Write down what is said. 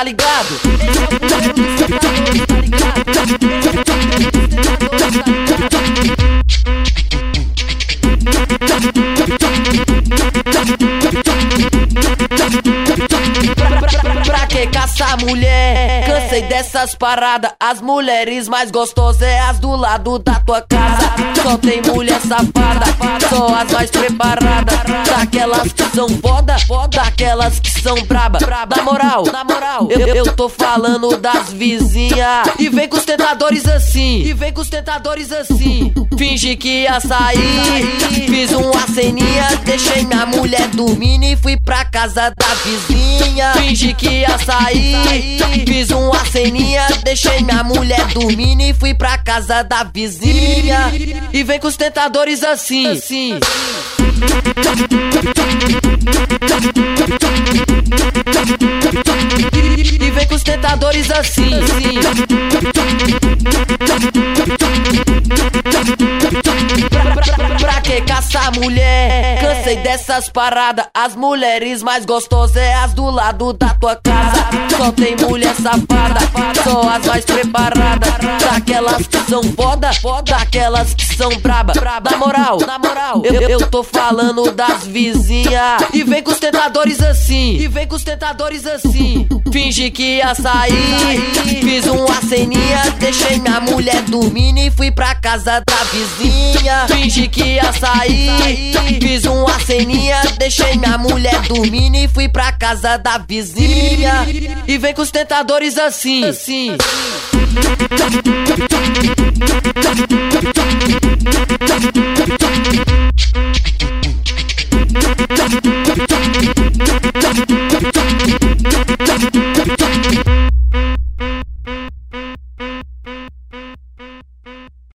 tá ligado? Esse é o puteiro dos sentadores, tá ligado? Esse é o puteiro dos sentadores, tá ligado? Pra que caçar mulher? Cansei dessas paradas. As mulheres mais gostosas é as do lado da tua casa. Só tem mulher safada, só as mais preparadas. Daquelas que são foda, daquelas que são braba. Na moral, eu tô falando das vizinhas. E vem com os tentadores assim, Fingi que ia sair, fiz uma ceninha, deixei minha mulher dormindo e fui pra casa da vizinha. Fingi que ia sair, fiz uma ceninha, deixei minha mulher dormindo e fui pra casa da vizinha. E vem com os tentadores assim. E vem com os tentadores assim. Pra que caçar mulher? Cansei dessas paradas. As mulheres mais gostosas é as do lado da tua casa. Só tem mulher safada, só as mais preparadas. Daquelas que são foda, daquelas que são braba. Na moral, eu tô falando das vizinhas. E vem com os tentadores assim, Fingi que ia sair, fiz uma ceninha, deixei minha mulher dormindo e fui pra casa da vizinha. Fingi que ia sair, fiz uma ceninha, deixei minha mulher dormindo e fui pra casa da vizinha. E vem com os tentadores assim.